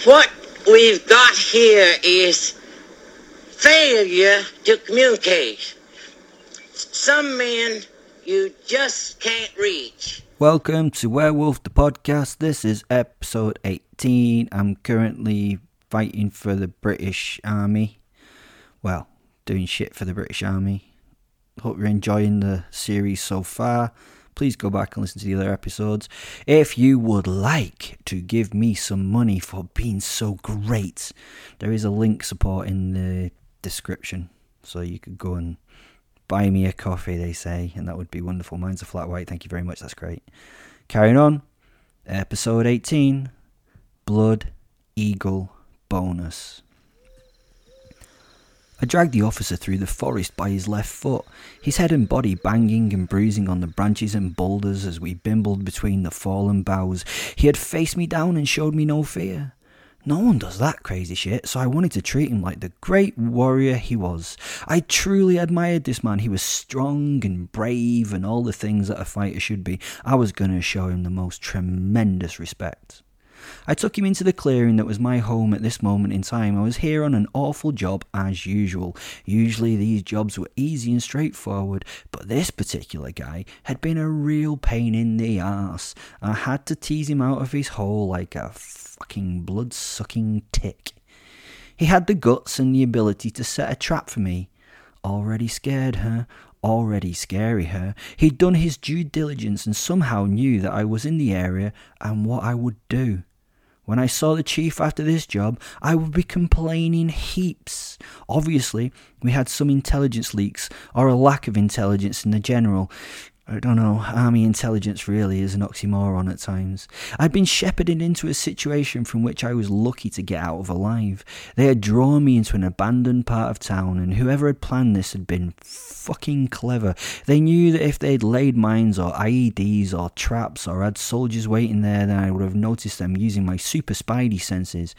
What we've got here is failure to communicate. Some men you just can't reach. Welcome to Werewolf the podcast. This is episode 18. I'm currently fighting for the British Army. Well, doing shit for the British Army. Hope you're enjoying the series so far. Please go back and listen to the other episodes. If you would like to give me some money for being so great, there is a link support in the description. So you could go and buy me a coffee, they say, and that would be wonderful. Mine's a flat white. Thank you very much. That's great. Carrying on. Episode 18. Blood Eagle bonus. I dragged the officer through the forest by his left foot, his head and body banging and bruising on the branches and boulders as we bimbled between the fallen boughs. He had faced me down and showed me no fear. No one does that crazy shit, so I wanted to treat him like the great warrior he was. I truly admired this man. He was strong and brave and all the things that a fighter should be. I was going to show him the most tremendous respect. I took him into the clearing that was my home at this moment in time. I was here on an awful job as usual. Usually these jobs were easy and straightforward, but this particular guy had been a real pain in the arse. I had to tease him out of his hole like a fucking blood-sucking tick. He had the guts and the ability to set a trap for me. Already scared her. Already scary her. He'd done his due diligence and somehow knew that I was in the area and what I would do. When I saw the chief after this job, I would be complaining heaps. Obviously, we had some intelligence leaks, or a lack of intelligence in the general. I don't know, army intelligence really is an oxymoron at times. I'd been shepherded into a situation from which I was lucky to get out of alive. They had drawn me into an abandoned part of town, and whoever had planned this had been fucking clever. They knew that if they'd laid mines or IEDs or traps or had soldiers waiting there, then I would have noticed them using my super spidey senses,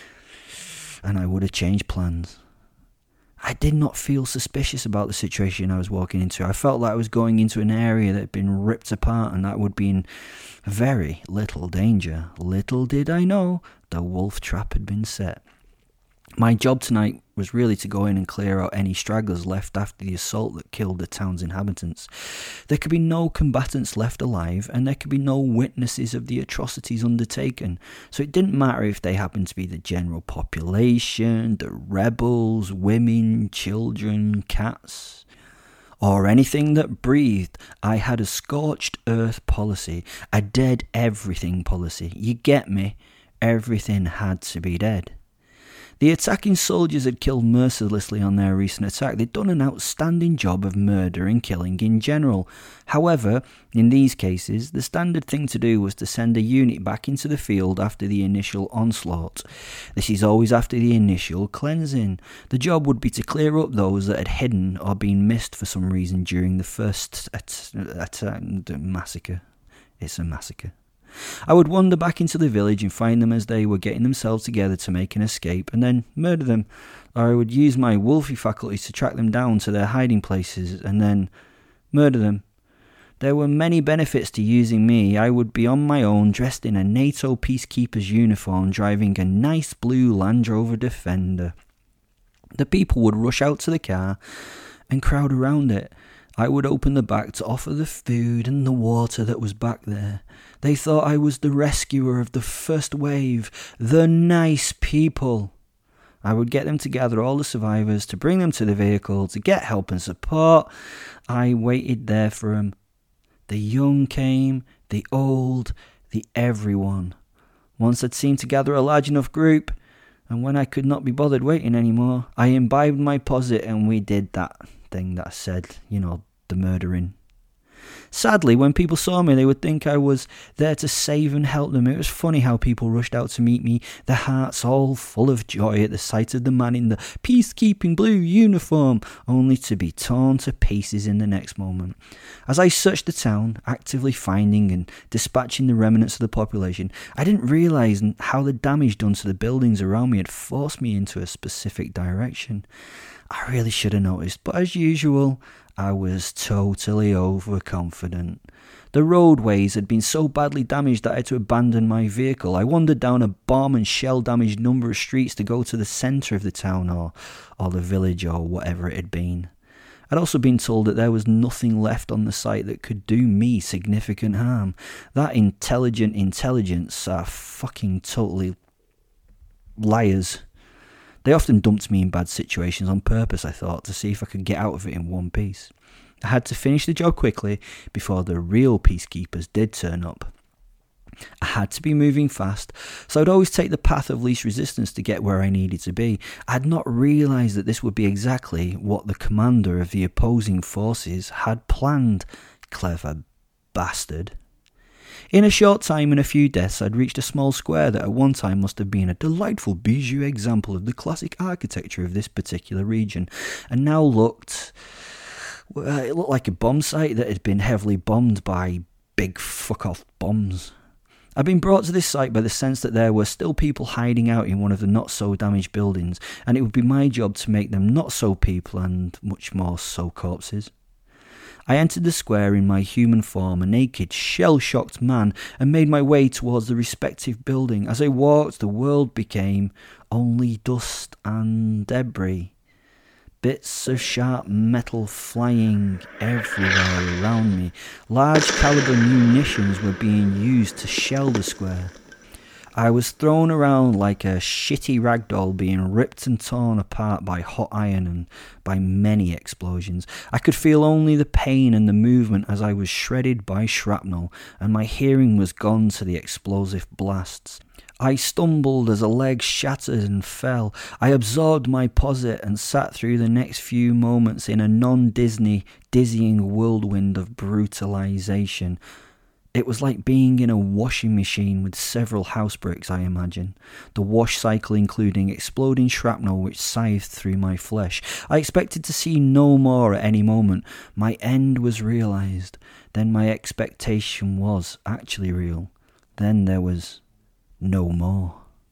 and I would have changed plans. I did not feel suspicious about the situation I was walking into. I felt like I was going into an area that had been ripped apart and that would be in very little danger. Little did I know the wolf trap had been set. My job tonight was really to go in and clear out any stragglers left after the assault that killed the town's inhabitants. There could be no combatants left alive, and there could be no witnesses of the atrocities undertaken, so it didn't matter if they happened to be the general population, the rebels, women, children, cats, or anything that breathed. I had a scorched earth policy, a dead everything policy. You get me? Everything had to be dead. The attacking soldiers had killed mercilessly on their recent attack. They'd done an outstanding job of murder and killing in general. However, in these cases, the standard thing to do was to send a unit back into the field after the initial onslaught. This is always after the initial cleansing. The job would be to clear up those that had hidden or been missed for some reason during the first massacre. It's a massacre. I would wander back into the village and find them as they were getting themselves together to make an escape, and then murder them. Or I would use my wolfy faculties to track them down to their hiding places, and then murder them. There were many benefits to using me. I would be on my own, dressed in a NATO peacekeeper's uniform, driving a nice blue Land Rover Defender. The people would rush out to the car and crowd around it. I would open the back to offer the food and the water that was back there. They thought I was the rescuer of the first wave, the nice people. I would get them to gather all the survivors, to bring them to the vehicle, to get help and support. I waited there for them. The young came, the old, the everyone. Once I'd seemed to gather a large enough group, and when I could not be bothered waiting anymore, I imbibed my posit and we did that thing that I said, the murdering. Sadly, when people saw me, they would think I was there to save and help them. It was funny how people rushed out to meet me, their hearts all full of joy at the sight of the man in the peacekeeping blue uniform, only to be torn to pieces in the next moment. As I searched the town, actively finding and dispatching the remnants of the population, I didn't realise how the damage done to the buildings around me had forced me into a specific direction. I really should have noticed, but as usual, I was totally overconfident. The roadways had been so badly damaged that I had to abandon my vehicle. I wandered down a bomb and shell damaged number of streets to go to the centre of the town or the village or whatever it had been. I'd also been told that there was nothing left on the site that could do me significant harm. That intelligent intelligence are fucking totally liars. They often dumped me in bad situations on purpose, I thought, to see if I could get out of it in one piece. I had to finish the job quickly before the real peacekeepers did turn up. I had to be moving fast, so I'd always take the path of least resistance to get where I needed to be. I had not realised that this would be exactly what the commander of the opposing forces had planned. Clever bastard. In a short time and a few deaths, I'd reached a small square that at one time must have been a delightful bijou example of the classic architecture of this particular region, and now it looked like a bomb site that had been heavily bombed by big fuck-off bombs. I'd been brought to this site by the sense that there were still people hiding out in one of the not-so-damaged buildings, and it would be my job to make them not-so-people and much more so corpses. I entered the square in my human form, a naked, shell-shocked man, and made my way towards the respective building. As I walked, the world became only dust and debris. Bits of sharp metal flying everywhere around me. Large caliber munitions were being used to shell the square. I was thrown around like a shitty ragdoll, being ripped and torn apart by hot iron and by many explosions. I could feel only the pain and the movement as I was shredded by shrapnel, and my hearing was gone to the explosive blasts. I stumbled as a leg shattered and fell. I absorbed my posit and sat through the next few moments in a non-Disney, dizzying whirlwind of brutalization. It was like being in a washing machine with several house bricks, I imagine. The wash cycle including exploding shrapnel which scythed through my flesh. I expected to see no more at any moment. My end was realised. Then my expectation was actually real. Then there was no more.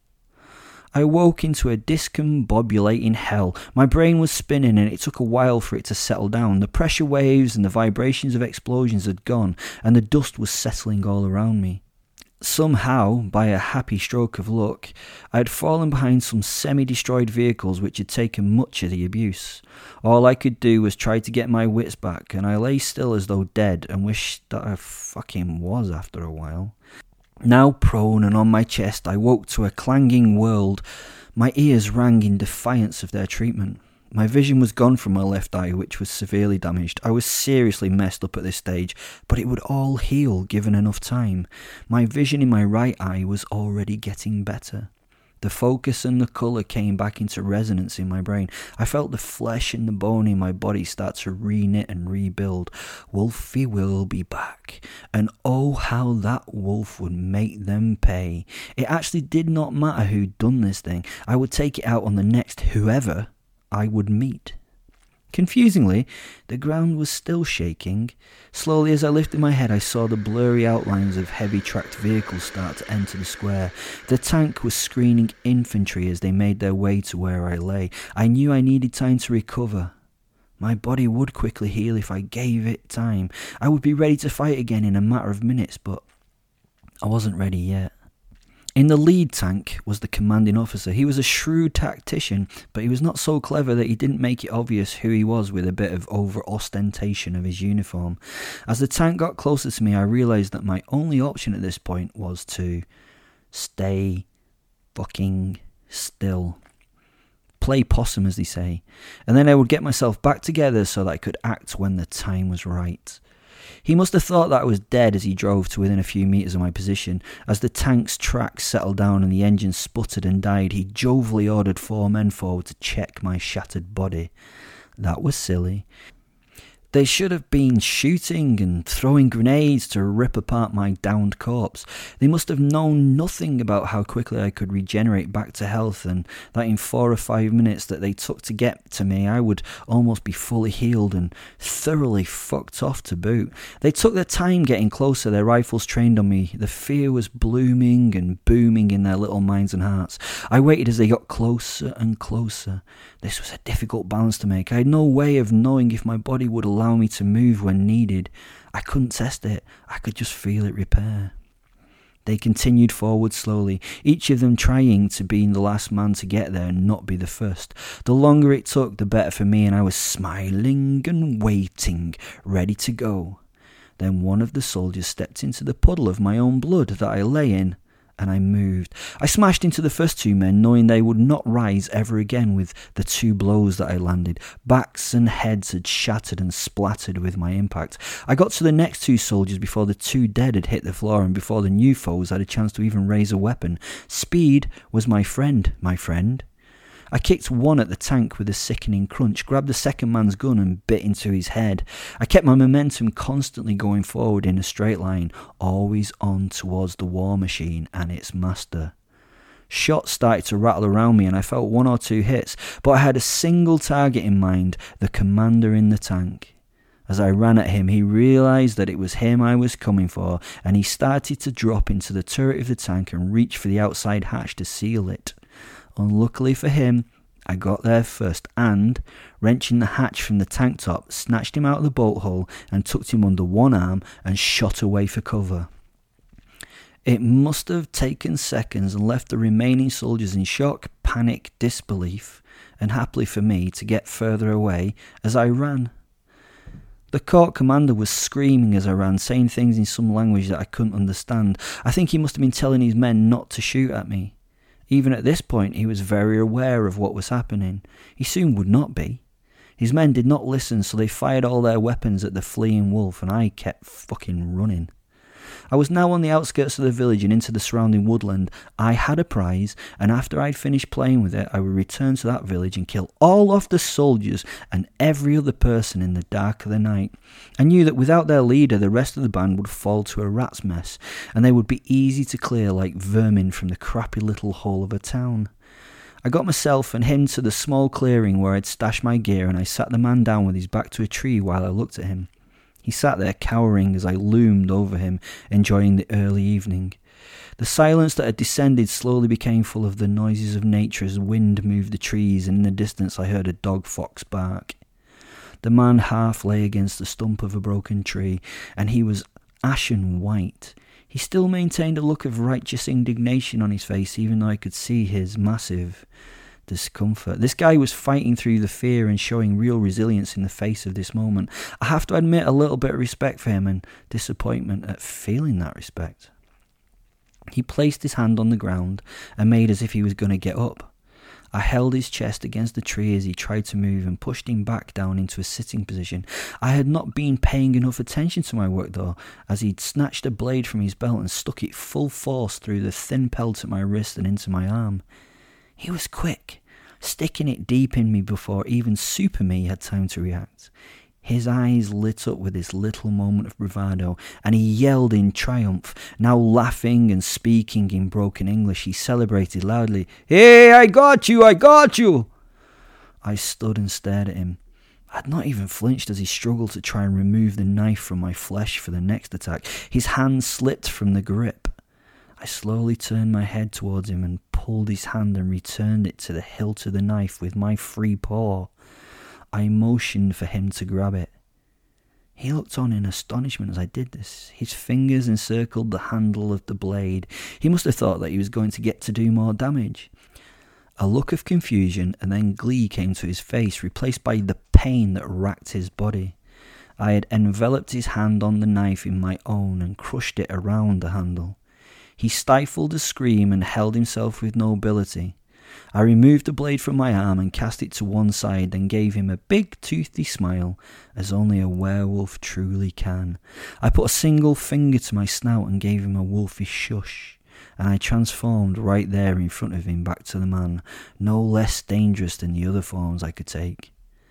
I woke into a discombobulating hell. My brain was spinning and it took a while for it to settle down. The pressure waves and the vibrations of explosions had gone and the dust was settling all around me. Somehow, by a happy stroke of luck, I had fallen behind some semi-destroyed vehicles which had taken much of the abuse. All I could do was try to get my wits back, and I lay still as though dead and wished that I fucking was after a while. Now prone and on my chest, I woke to a clanging world. My ears rang in defiance of their treatment. My vision was gone from my left eye, which was severely damaged. I was seriously messed up at this stage, but it would all heal given enough time. My vision in my right eye was already getting better. The focus and the colour came back into resonance in my brain. I felt the flesh and the bone in my body start to re-knit and rebuild. Wolfie will be back. And oh, how that wolf would make them pay. It actually did not matter who'd done this thing. I would take it out on the next whoever I would meet. Confusingly, the ground was still shaking. Slowly as I lifted my head, I saw the blurry outlines of heavy tracked vehicles start to enter the square. The tank was screening infantry as they made their way to where I lay. I knew I needed time to recover. My body would quickly heal if I gave it time. I would be ready to fight again in a matter of minutes, but I wasn't ready yet. In the lead tank was the commanding officer. He was a shrewd tactician, but he was not so clever that he didn't make it obvious who he was with a bit of over-ostentation of his uniform. As the tank got closer to me, I realised that my only option at this point was to stay fucking still. Play possum, as they say. And then I would get myself back together so that I could act when the time was right. He must have thought that I was dead as he drove to within a few metres of my position. As the tank's tracks settled down and the engine sputtered and died, he jovially ordered 4 men forward to check my shattered body. That was silly. They should have been shooting and throwing grenades to rip apart my downed corpse. They must have known nothing about how quickly I could regenerate back to health, and that in 4 or 5 minutes that they took to get to me, I would almost be fully healed and thoroughly fucked off to boot. They took their time getting closer, their rifles trained on me. The fear was blooming and booming in their little minds and hearts. I waited as they got closer and closer. This was a difficult balance to make. I had no way of knowing if my body would allow allow me to move when needed. I couldn't test it, I could just feel it repair. They continued forward slowly, each of them trying to be the last man to get there and not be the first. The longer it took, the better for me, and I was smiling and waiting, ready to go. Then one of the soldiers stepped into the puddle of my own blood that I lay in, and I moved. I smashed into the first two men, knowing they would not rise ever again with the two blows that I landed. Backs and heads had shattered and splattered with my impact. I got to the next two soldiers before the two dead had hit the floor and before the new foes had a chance to even raise a weapon. Speed was my friend. I kicked one at the tank with a sickening crunch, grabbed the second man's gun and bit into his head. I kept my momentum constantly going forward in a straight line, always on towards the war machine and its master. Shots started to rattle around me and I felt one or two hits, but I had a single target in mind, the commander in the tank. As I ran at him, he realised that it was him I was coming for, and he started to drop into the turret of the tank and reach for the outside hatch to seal it. Unluckily for him, I got there first and, wrenching the hatch from the tank top, snatched him out of the bolt hole and tucked him under one arm and shot away for cover. It must have taken seconds and left the remaining soldiers in shock, panic, disbelief, and happily for me to get further away as I ran. The court commander was screaming as I ran, saying things in some language that I couldn't understand. I think he must have been telling his men not to shoot at me. Even at this point, he was very aware of what was happening. He soon would not be. His men did not listen, so they fired all their weapons at the fleeing wolf, and I kept fucking running. I was now on the outskirts of the village and into the surrounding woodland. I had a prize, and after I'd finished playing with it, I would return to that village and kill all of the soldiers and every other person in the dark of the night. I knew that without their leader, the rest of the band would fall to a rat's mess, and they would be easy to clear like vermin from the crappy little hole of a town. I got myself and him to the small clearing where I'd stashed my gear, and I sat the man down with his back to a tree while I looked at him. He sat there cowering as I loomed over him, enjoying the early evening. The silence that had descended slowly became full of the noises of nature as wind moved the trees, and in the distance I heard a dog fox bark. The man half lay against the stump of a broken tree, and he was ashen white. He still maintained a look of righteous indignation on his face, even though I could see his massive discomfort. This guy was fighting through the fear and showing real resilience in the face of this moment. I have to admit a little bit of respect for him and disappointment at feeling that respect. He placed his hand on the ground and made as if he was going to get up. I held his chest against the tree as he tried to move and pushed him back down into a sitting position. I had not been paying enough attention to my work though, as he'd snatched a blade from his belt and stuck it full force through the thin pelt at my wrist and into my arm. He was quick, sticking it deep in me before even Super Me had time to react. His eyes lit up with this little moment of bravado, and he yelled in triumph. Now laughing and speaking in broken English, he celebrated loudly, "Hey, I got you! I got you!" I stood and stared at him. I had not even flinched as he struggled to try and remove the knife from my flesh for the next attack. His hand slipped from the grip. I slowly turned my head towards him and pulled his hand and returned it to the hilt of the knife with my free paw. I motioned for him to grab it. He looked on in astonishment as I did this. His fingers encircled the handle of the blade. He must have thought that he was going to get to do more damage. A look of confusion and then glee came to his face, replaced by the pain that racked his body. I had enveloped his hand on the knife in my own and crushed it around the handle. He stifled a scream and held himself with nobility. I removed the blade from my arm and cast it to one side, then gave him a big toothy smile, as only a werewolf truly can. I put a single finger to my snout and gave him a wolfish shush, and I transformed right there in front of him back to the man, no less dangerous than the other forms I could take.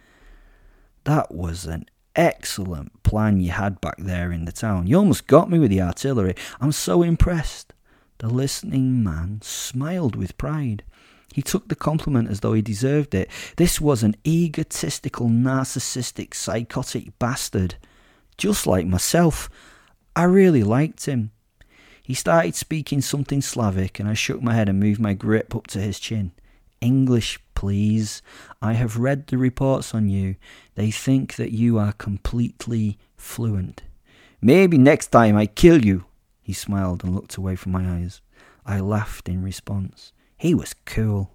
That was an excellent plan you had back there in the town. You almost got me with the artillery. I'm so impressed. The listening man smiled with pride. He took the compliment as though he deserved it. This was an egotistical, narcissistic, psychotic bastard. Just like myself. I really liked him. He started speaking something Slavic, and I shook my head and moved my grip up to his chin. English, please. I have read the reports on you. They think that you are completely fluent. Maybe next time I kill you. He smiled and looked away from my eyes. I laughed in response. He was cool.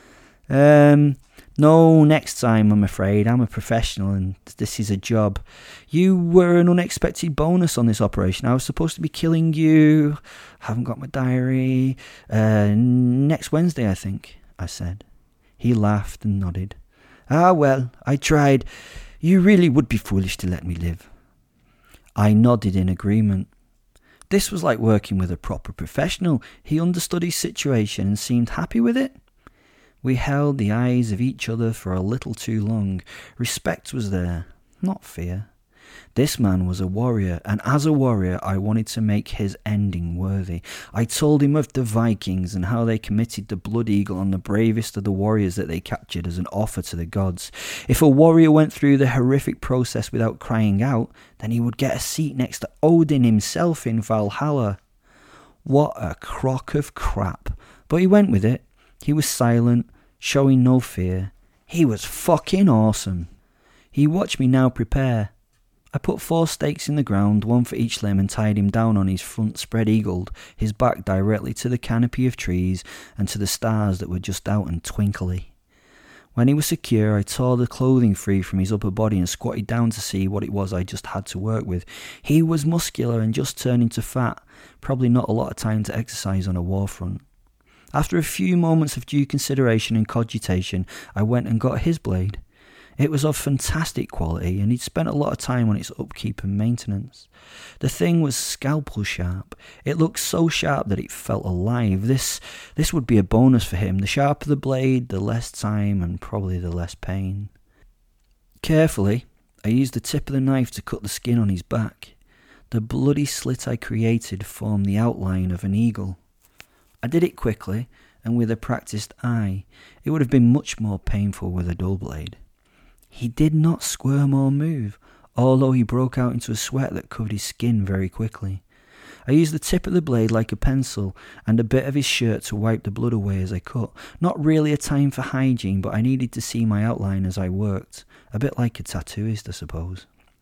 No, next time, I'm afraid. I'm a professional and this is a job. You were an unexpected bonus on this operation. I was supposed to be killing you. Haven't got my diary. Next Wednesday, I think, I said. He laughed and nodded. Ah, well, I tried. You really would be foolish to let me live. I nodded in agreement. This was like working with a proper professional. He understood his situation and seemed happy with it. We held the eyes of each other for a little too long. Respect was there, not fear. This man was a warrior, and as a warrior I wanted to make his ending worthy. I told him of the Vikings and how they committed the blood eagle on the bravest of the warriors that they captured as an offer to the gods. If a warrior went through the horrific process without crying out, then he would get a seat next to Odin himself in Valhalla. What a crock of crap. But he went with it. He was silent, showing no fear. He was fucking awesome. He watched me now prepare. I put 4 stakes in the ground, 1 for each limb, and tied him down on his front spread-eagled, his back directly to the canopy of trees and to the stars that were just out and twinkly. When he was secure, I tore the clothing free from his upper body and squatted down to see what it was I just had to work with. He was muscular and just turning to fat, probably not a lot of time to exercise on a war front. After a few moments of due consideration and cogitation, I went and got his blade. It was of fantastic quality, and he'd spent a lot of time on its upkeep and maintenance. The thing was scalpel sharp. It looked so sharp that it felt alive. This would be a bonus for him. The sharper the blade, the less time and probably the less pain. Carefully, I used the tip of the knife to cut the skin on his back. The bloody slit I created formed the outline of an eagle. I did it quickly and with a practiced eye. It would have been much more painful with a dull blade. He did not squirm or move, although he broke out into a sweat that covered his skin very quickly. I used the tip of the blade like a pencil and a bit of his shirt to wipe the blood away as I cut. Not really a time for hygiene, but I needed to see my outline as I worked, a bit like a tattooist, I suppose.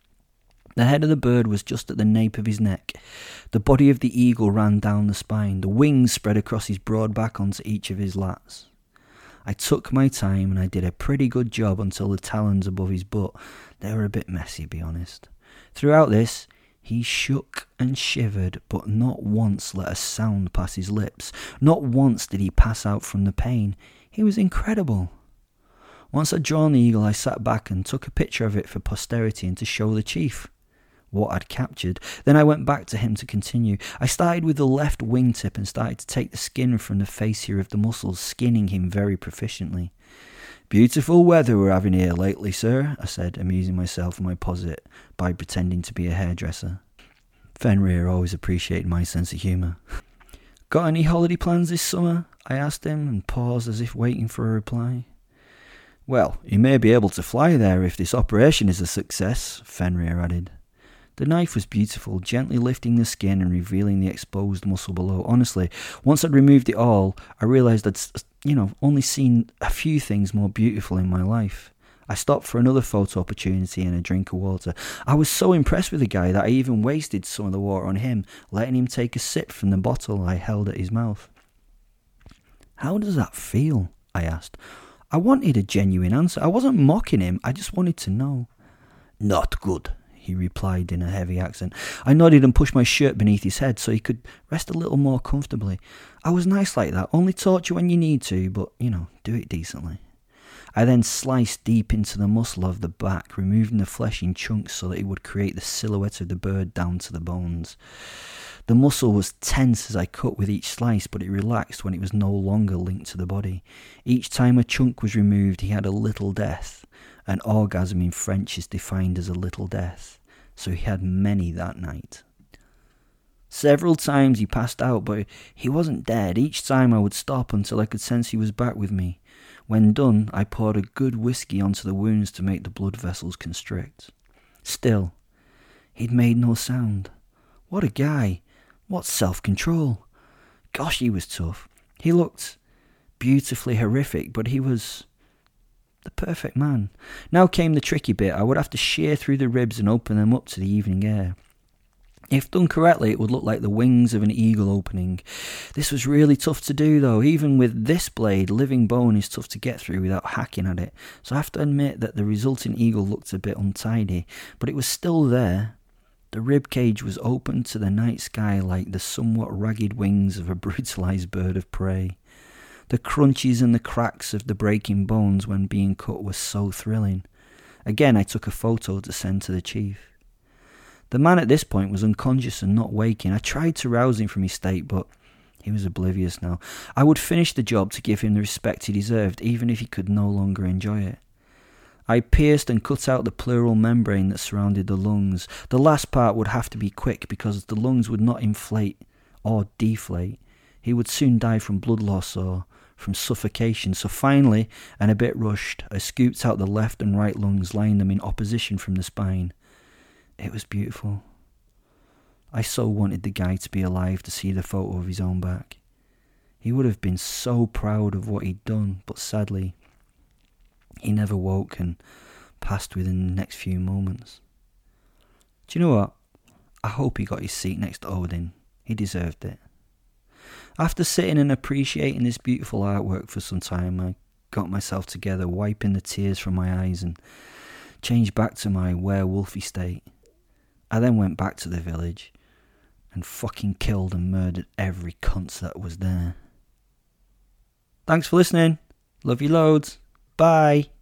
The head of the bird was just at the nape of his neck. The body of the eagle ran down the spine. The wings spread across his broad back onto each of his lats. I took my time and I did a pretty good job until the talons above his butt. They were a bit messy, be honest. Throughout this, he shook and shivered, but not once let a sound pass his lips. Not once did he pass out from the pain. He was incredible. Once I'd drawn the eagle, I sat back and took a picture of it for posterity and to show the chief what I'd captured. Then I went back to him to continue. I started with the left wingtip and started to take the skin from the fascia of the muscles, skinning him very proficiently. Beautiful weather we're having here lately, sir, I said, amusing myself in my posit by pretending to be a hairdresser. Fenrir always appreciated my sense of humour. Got any holiday plans this summer? I asked him and paused as if waiting for a reply. Well, you may be able to fly there if this operation is a success, Fenrir added. The knife was beautiful, gently lifting the skin and revealing the exposed muscle below. Honestly, once I'd removed it all, I realised I'd, only seen a few things more beautiful in my life. I stopped for another photo opportunity and a drink of water. I was so impressed with the guy that I even wasted some of the water on him, letting him take a sip from the bottle I held at his mouth. How does that feel? I asked. I wanted a genuine answer. I wasn't mocking him, I just wanted to know. Not good, he replied in a heavy accent. I nodded and pushed my shirt beneath his head so he could rest a little more comfortably. I was nice like that, only torture when you need to, but, do it decently. I then sliced deep into the muscle of the back, removing the flesh in chunks so that it would create the silhouette of the bird down to the bones. The muscle was tense as I cut with each slice, but it relaxed when it was no longer linked to the body. Each time a chunk was removed, he had a little death. An orgasm in French is defined as a little death, so he had many that night. Several times he passed out, but he wasn't dead. Each time I would stop until I could sense he was back with me. When done, I poured a good whiskey onto the wounds to make the blood vessels constrict. Still, he'd made no sound. What a guy! What self-control! Gosh, he was tough. He looked beautifully horrific, but he was the perfect man. Now came the tricky bit. I would have to shear through the ribs and open them up to the evening air. If done correctly, it would look like the wings of an eagle opening. This was really tough to do, though. Even with this blade, living bone is tough to get through without hacking at it. So I have to admit that the resulting eagle looked a bit untidy, but it was still there. The rib cage was open to the night sky like the somewhat ragged wings of a brutalized bird of prey. The crunches and the cracks of the breaking bones when being cut were so thrilling. Again, I took a photo to send to the chief. The man at this point was unconscious and not waking. I tried to rouse him from his state, but he was oblivious now. I would finish the job to give him the respect he deserved, even if he could no longer enjoy it. I pierced and cut out the pleural membrane that surrounded the lungs. The last part would have to be quick because the lungs would not inflate or deflate. He would soon die from blood loss or from suffocation. So finally, and a bit rushed, I scooped out the left and right lungs, laying them in opposition from the spine. It was beautiful. I so wanted the guy to be alive to see the photo of his own back. He would have been so proud of what he'd done, but sadly, he never woke and passed within the next few moments. Do you know what? I hope he got his seat next to Odin. He deserved it. After sitting and appreciating this beautiful artwork for some time, I got myself together, wiping the tears from my eyes, and changed back to my werewolfy state. I then went back to the village and fucking killed and murdered every cunt that was there. Thanks for listening. Love you loads. Bye.